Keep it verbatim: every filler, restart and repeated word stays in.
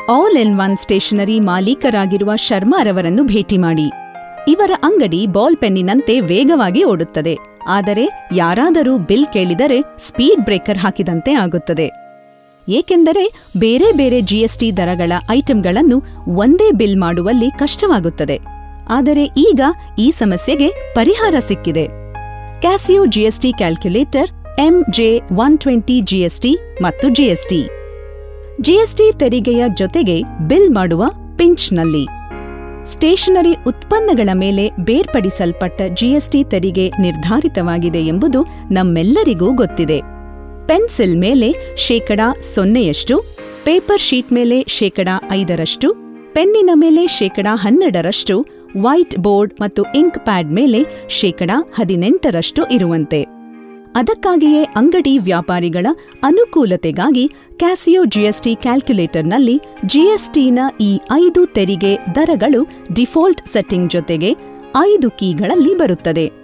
All in one stationery ಮಾಲೀಕರಾಗಿರುವ ಶರ್ಮಾರವರನ್ನು ಭೇಟಿ ಮಾಡಿ. ಇವರ ಅಂಗಡಿ ಬಾಲ್ ಪೆನ್ನಿನಂತೆ ವೇಗವಾಗಿ ಓಡುತ್ತದೆ. ಆದರೆ ಯಾರಾದರೂ ಬಿಲ್ ಕೇಳಿದರೆ ಸ್ಪೀಡ್ ಬ್ರೇಕರ್ ಹಾಕಿದಂತೆ ಆಗುತ್ತದೆ. ಏಕೆಂದರೆ ಬೇರೆ ಬೇರೆ ಜಿಎಸ್ಟಿ ದರಗಳ ಐಟಂಗಳನ್ನು ಒಂದೇ ಬಿಲ್ ಮಾಡುವಲ್ಲಿ ಕಷ್ಟವಾಗುತ್ತದೆ. ಆದರೆ ಈಗ ಈ ಸಮಸ್ಯೆಗೆ ಪರಿಹಾರ ಸಿಕ್ಕಿದೆ. Casio GST calculator M J one twenty GST ಮತ್ತು ಜಿಎಸ್ಟಿ ಜಿಎಸ್ಟಿ ತೆರಿಗೆಯ ಜೊತೆಗೆ ಬಿಲ್ ಮಾಡುವ ಪಿಂಚ್ನಲ್ಲಿ ಸ್ಟೇಷನರಿ ಉತ್ಪನ್ನಗಳ ಮೇಲೆ ಬೇರ್ಪಡಿಸಲ್ಪಟ್ಟ ಜಿಎಸ್ಟಿ ತೆರಿಗೆ ನಿರ್ಧಾರಿತವಾಗಿದೆ ಎಂಬುದು ನಮ್ಮೆಲ್ಲರಿಗೂ ಗೊತ್ತಿದೆ. ಪೆನ್ಸಿಲ್ ಮೇಲೆ ಶೇಕಡಾ ಸೊನ್ನೆಯಷ್ಟು, ಪೇಪರ್ ಶೀಟ್ ಮೇಲೆ ಶೇಕಡಾ ಐದರಷ್ಟು, ಪೆನ್ನಿನ ಮೇಲೆ ಶೇಕಡಾ ಹನ್ನೆರಡರಷ್ಟು, ವೈಟ್ ಬೋರ್ಡ್ ಮತ್ತು ಇಂಕ್ ಪ್ಯಾಡ್ ಮೇಲೆ ಶೇಕಡಾ ಹದಿನೆಂಟರಷ್ಟು ಇರುವಂತೆ. ಅದಕ್ಕಾಗಿಯೇ ಅಂಗಡಿ ವ್ಯಾಪಾರಿಗಳ ಅನುಕೂಲತೆಗಾಗಿ ಕ್ಯಾಸಿಯೋ ಜಿಎಸ್ಟಿ ಕ್ಯಾಲ್ಕುಲೇಟರ್ನಲ್ಲಿ ಜಿಎಸ್ಟಿನ ಈ ಐದು ತೆರಿಗೆ ದರಗಳು ಡಿಫಾಲ್ಟ್ ಸೆಟ್ಟಿಂಗ್ ಜೊತೆಗೆ ಐದು ಕೀಗಳಲ್ಲಿ ಬರುತ್ತದೆ.